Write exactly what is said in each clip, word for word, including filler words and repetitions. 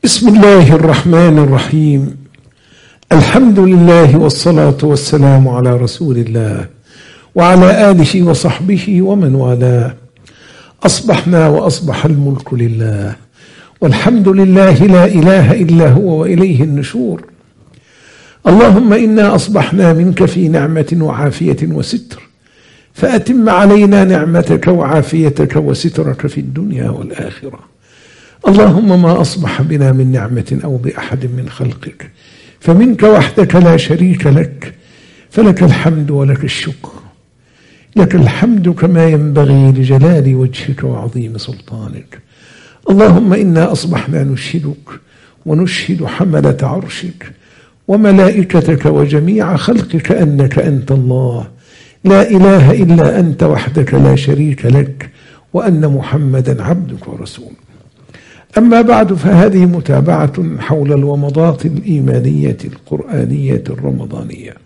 بسم الله الرحمن الرحيم. الحمد لله والصلاة والسلام على رسول الله وعلى آله وصحبه ومن والاه. أصبحنا وأصبح الملك لله والحمد لله لا إله إلا هو وإليه النشور. اللهم إنا أصبحنا منك في نعمة وعافية وستر، فأتم علينا نعمتك وعافيتك وسترك في الدنيا والآخرة. اللهم ما أصبح بنا من نعمة أو بأحد من خلقك فمنك وحدك لا شريك لك، فلك الحمد ولك الشكر. لك الحمد كما ينبغي لجلال وجهك وعظيم سلطانك. اللهم إنا أصبحنا نشهدك ونشهد حملة عرشك وملائكتك وجميع خلقك أنك أنت الله لا إله إلا أنت وحدك لا شريك لك، وأن محمدا عبدك ورسولك. أما بعد، فهذه متابعة حول الومضات الإيمانية القرآنية الرمضانية.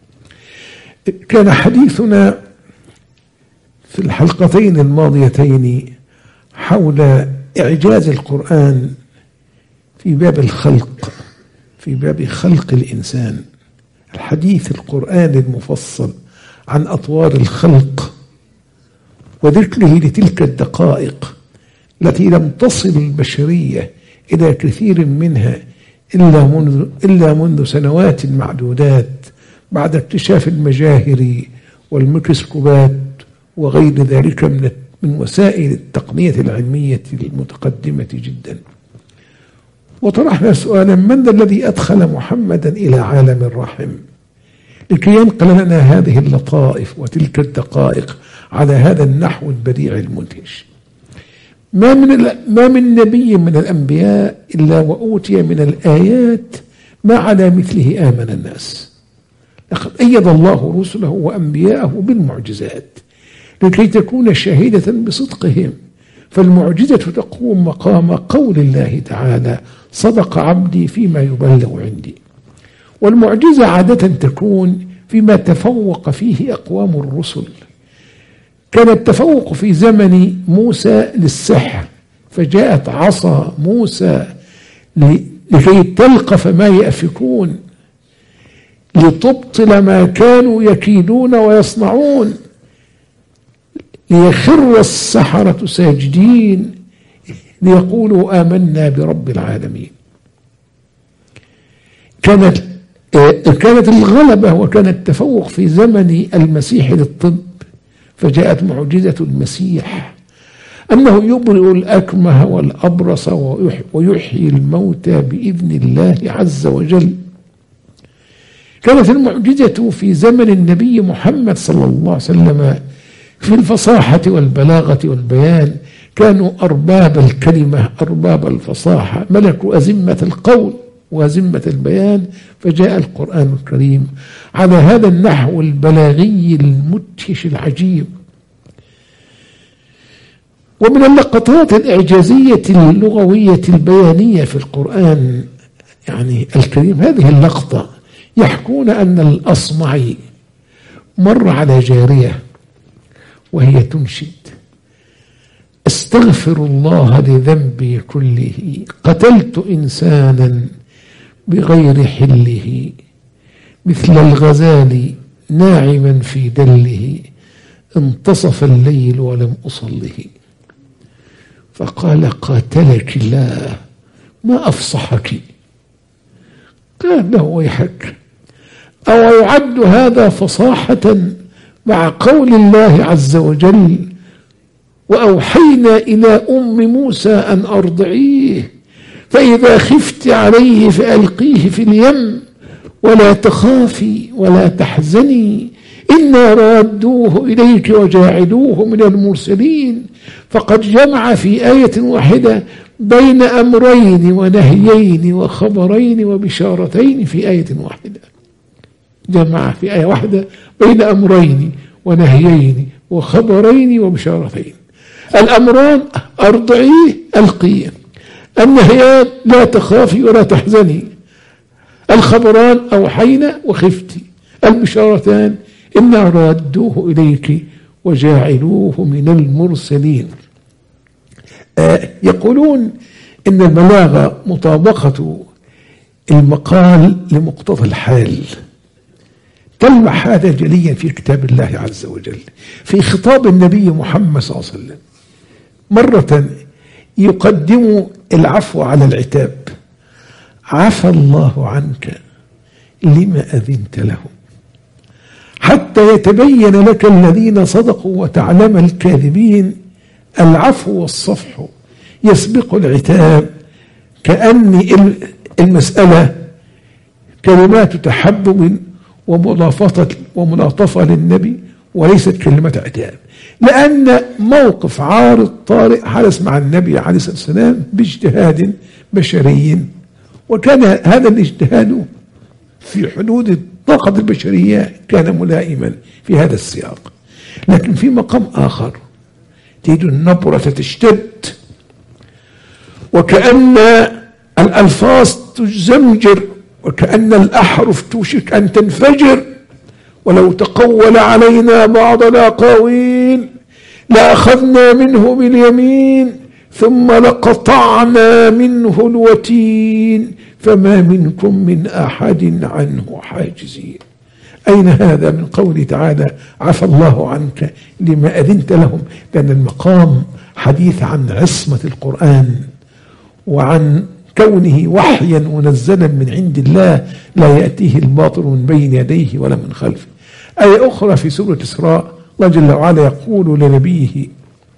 كان حديثنا في الحلقتين الماضيتين حول إعجاز القرآن في باب الخلق، في باب خلق الإنسان، الحديث القرآني المفصل عن أطوار الخلق وذكره لتلك الدقائق التي لم تصل البشرية إلى كثير منها إلا منذ, إلا منذ سنوات معدودات بعد اكتشاف المجاهر والميكروسكوبات وغير ذلك من, من وسائل التقنية العلمية المتقدمة جدا. وطرحنا سؤالا: من ذا الذي أدخل محمدا إلى عالم الرحم لكي ينقل لنا هذه اللطائف وتلك الدقائق على هذا النحو البديع المدهش؟ ما من ما من نبي من الأنبياء إلا وأوتي من الآيات ما على مثله آمن الناس. لقد أيد الله رسله وأنبياءه بالمعجزات لكي تكون شاهدة بصدقهم، فالمعجزة تقوم مقام قول الله تعالى: صدق عبدي فيما يبلغ عندي. والمعجزة عادة تكون فيما تفوق فيه أقوام الرسل. كان التفوق في زمن موسى للسحر، فجاءت عصا موسى لكي تلقف ما يأفكون، لتبطل ما كانوا يكيدون ويصنعون، ليخر السحرة ساجدين ليقولوا آمنا برب العالمين. كانت كانت الغلبة وكان التفوق في زمن المسيح للطب، فجاءت معجزة المسيح أنه يبرئ الأكمه والأبرص ويحيي الموتى بإذن الله عز وجل. كانت المعجزة في زمن النبي محمد صلى الله عليه وسلم في الفصاحة والبلاغة والبيان. كانوا أرباب الكلمة، أرباب الفصاحة، ملكوا أزمة القول وأزمة البيان، فجاء القرآن الكريم على هذا النحو البلاغي المدهش العجيب. ومن اللقطات الإعجازية اللغوية البيانية في القرآن يعني الكريم هذه اللقطة: يحكون أن الأصمعي مر على جارية وهي تنشد: استغفر الله لذنبي كله، قتلت إنسانا بغير حله، مثل الغزال ناعما في دله، انتصف الليل ولم أصله. فقال: قاتلك الله، ما أفصحك. قال له: ويحك، أو يعد هذا فصاحة مع قول الله عز وجل: وأوحينا إلى أم موسى أن أرضعيه، فإذا خفت عليه فألقيه في اليم ولا تخافي ولا تحزني إنا رادوه إليك وجاعلوه من المرسلين. فقد جمع في آية واحدة بين أمرين ونهيين وخبرين وبشارتين في آية واحدة. جمع في آية واحدة بين أمرين ونهيين وخبرين وبشارتين. الأمران: أرضعيه، ألقيه. النهيان: لا تخافي ولا تحزني. الخبران: أوحينا وخفتي. البشارتان: إنا رادوه إليك وجاعلوه من المرسلين. آه يقولون إن البلاغة مطابقة المقال لمقتضى الحال. تلمح هذا جليا في كتاب الله عز وجل في خطاب النبي محمد صلى الله عليه وسلم. مرة يقدم العفو على العتاب: عفى الله عنك لما أذنت لهم حتى يتبين لك الذين صدقوا وتعلم الكاذبين. العفو والصفح يسبق العتاب، كأن المسألة كلمات تحبب وملاطفة وملاطفة للنبي وليست كلمة عتاب، لأن موقف عارض طارئ حدث مع النبي عليه الصلاة والسلام باجتهاد بشري، وكان هذا الاجتهاد في حدود الطاقة البشرية، كان ملائما في هذا السياق. لكن في مقام آخر تجد النبرة تشتد، وكأن الألفاظ تزمجر، وكأن الأحرف توشك أن تنفجر. ولو تقول علينا بعض الأقاويل لأخذنا منه باليمين ثم لقطعنا منه الوتين فما منكم من أحد عنه حاجزين. أين هذا من قوله تعالى: عفى الله عنك لما أذنت لهم؟ لأن المقام حديث عن عصمة القرآن وعن كونه وحيا منزلا من عند الله لا يأتيه الباطل من بين يديه ولا من خلفه. آية أخرى في سورة الإسراء الله جل وعلا يقول لنبيه: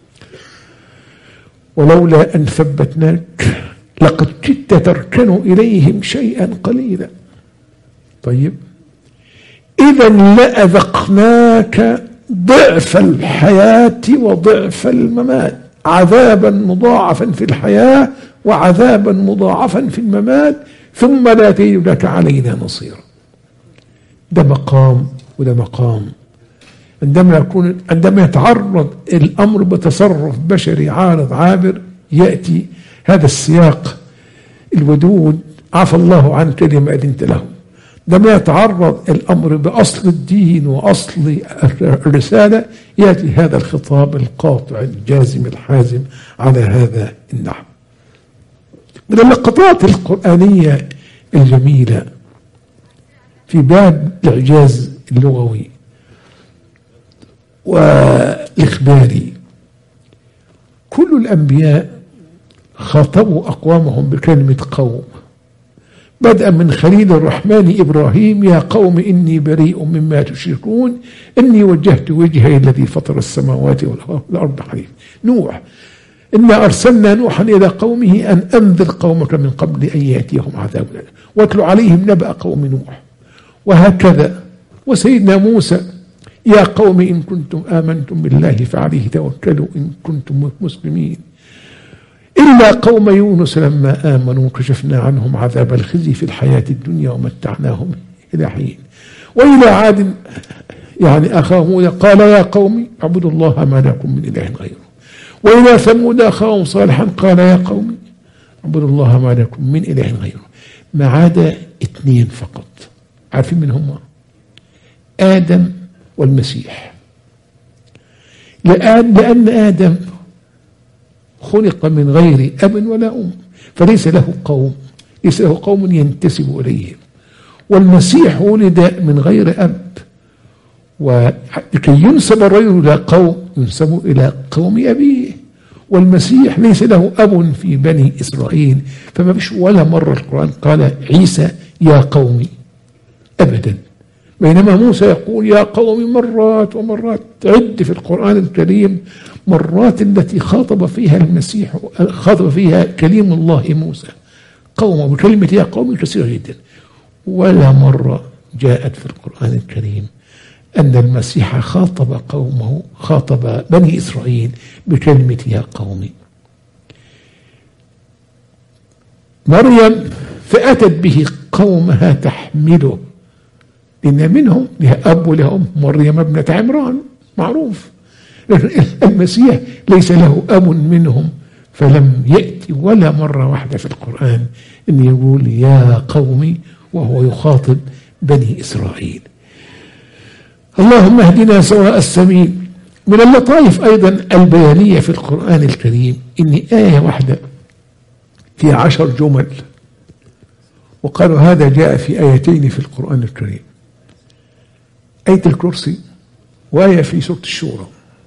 ولولا أن ثبتناك لقد كدت تركن إليهم شيئا قليلا. طيب، إذا لأذقناك ضعف الحياة وضعف الممات، عذابا مضاعفا في الحياة وعذابا مضاعفا في الممات، ثم لا تجد لك علينا نصيرا. ده مقام وده مقام. عندما يكون عندما يتعرض الأمر بتصرف بشري عارض عابر، يأتي هذا السياق الودود: عفى الله عنك لما أذنت لهم. عندما يتعرض الأمر بأصل الدين وأصل الرسالة، يأتي هذا الخطاب القاطع الجازم الحازم على هذا النحو. من اللقطات القرآنية الجميلة في باب الإعجاز اللغوي والإخباري: كل الأنبياء خاطبوا أقوامهم بكلمة قوم، بدءا من خليل الرحمن إبراهيم: يا قوم إني بريء مما تشركون إني وجهت وجهي الذي فطر السماوات والأرض حنيفا. نوح: إنا أرسلنا نوحا إلى قومه أن أنذر قومك من قبل أن يأتيهم عذاب أليم واتل عليهم نبأ قوم نوح. وهكذا. وسيدنا موسى: يا قوم إن كنتم آمنتم بالله فعليه توكلوا إن كنتم مسلمين. إلا قوم يونس لما آمنوا كشفنا عنهم عذاب الخزي في الحياة الدنيا ومتعناهم إلى حين. وإلى عاد يعني أخاهم هود قال: يا قوم اعبدوا الله ما لكم من إله غيره. وإلى ثمود أخاهم صالحا قال: يا قوم اعبدوا الله ما لكم من إله غيره. ما عدا اثنين فقط. عارفين من هم؟ آدم والمسيح. لأن آدم خلق من غير أب ولا أم، فليس له قوم، ليس له قوم ينتسب إليهم. والمسيح ولد من غير أب، ولكي ينسب الرجل إلى قوم ينسب إلى قوم أبيه. والمسيح ليس له أب في بني إسرائيل، فما فيش ولا مرة القرآن قال عيسى يا قومي أبدا، بينما موسى يقول يا قوم مرات ومرات. عد في القرآن الكريم مرات التي خاطب فيها المسيح خاطب فيها كليم الله موسى قومه بكلمة يا قوم كثيرة جدا. ولا مرة جاءت في القرآن الكريم أن المسيح خاطب قومه خاطب بني إسرائيل بكلمة يا قومي. مريم فأتت به قومها تحمله، لأن منهم لها أب ولها أم، مريم ابنة عمران معروف. المسيح ليس له أب منهم، فلم يأتي ولا مرة واحدة في القرآن أن يقول يا قومي وهو يخاطب بني إسرائيل. اللهم اهدنا سواء السبيل. من اللطائف أيضا البيانية في القرآن الكريم إن آية واحدة في عشر جمل، وقالوا هذا جاء في آيتين في القرآن الكريم، آية الكرسي وآية في سورة الشورى.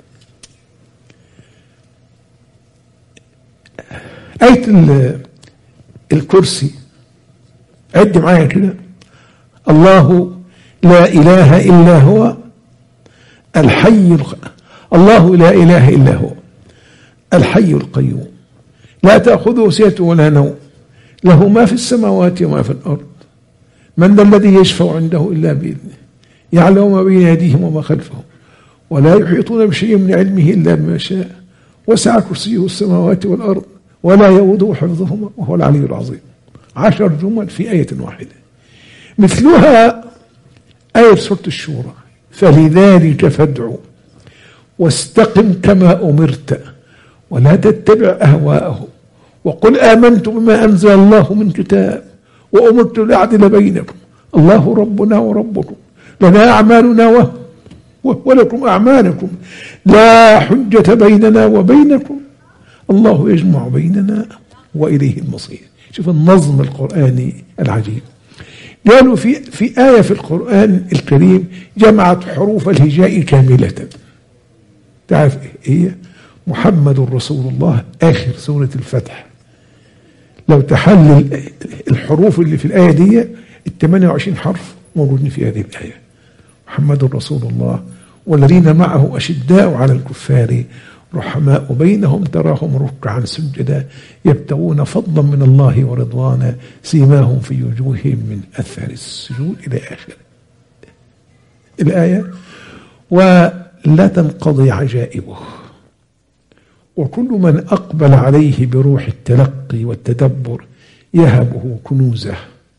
آية الكرسي عد معايا كده: الله لا إله إلا هو الحي الق... الله لا إله إلا هو الحي القيوم لا تأخذه سنة ولا نوم له ما في السماوات وما في الأرض من ذا الذي يشفع عنده إلا بإذنه يعلم ما بين يديهم وما خلفهم ولا يحيطون بشيء من علمه إلا بما شاء وسع كرسيه السماوات والأرض ولا يؤوده حفظهما وهو العلي العظيم. عشر جمل في آية واحدة. مثلها آية سورة الشورى: فلذلك فادع واستقم كما أمرت ولا تتبع أهواءهم وقل آمنت بما أنزل الله من كتاب وأمرت لأعدل بينكم الله ربنا وربكم لنا أعمالنا ولكم أعمالكم لا حجة بيننا وبينكم الله يجمع بيننا وإليه المصير. شوف النظم القرآني العجيب. قالوا في في آية في القرآن الكريم جمعت حروف الهجاء كاملة. تعرف إيه هي؟ محمد رسول الله آخر سورة الفتح. لو تحلل الحروف اللي في الآية دي الثمانية وعشرين حرف موجودين في هذه الآية. محمد رسول الله والذين معه أشداء على الكفار رحماء بينهم تراهم ركعا سجدا يبتغون فضلا من الله ورضوانا سيماهم في وجوههم من أثر السجود إلى آخر الآية. ولا تنقضي عجائبه وكل من أقبل عليه بروح التلقي والتدبر يهبه كنوزه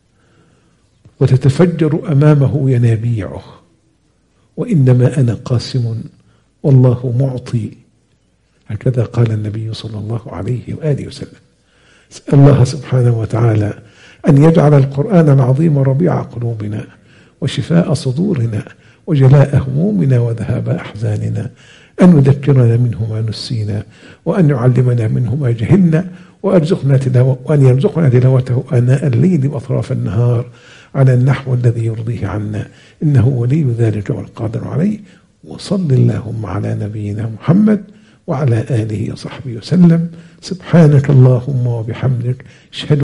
وتتفجر أمامه ينابيعه وإنما أنا قاسم والله معطي. هكذا قال النبي صلى الله عليه وآله وسلم. اسأل الله سبحانه وتعالى أن يجعل القرآن العظيم ربيع قلوبنا وشفاء صدورنا وجلاء همومنا وذهاب أحزاننا، أن يذكرنا منه ما نسينا وأن يعلمنا منه ما جهلنا وأرزقنا تلاوة وأن يرزقنا تلاوته آناء الليل وأطراف النهار على النحو الذي يرضيه عنا إنه ولي ذلك والقادر عليه. وصل اللهم على نبينا محمد وعلى آله وصحبه وسلم. سبحانك اللهم وبحمدك أشهد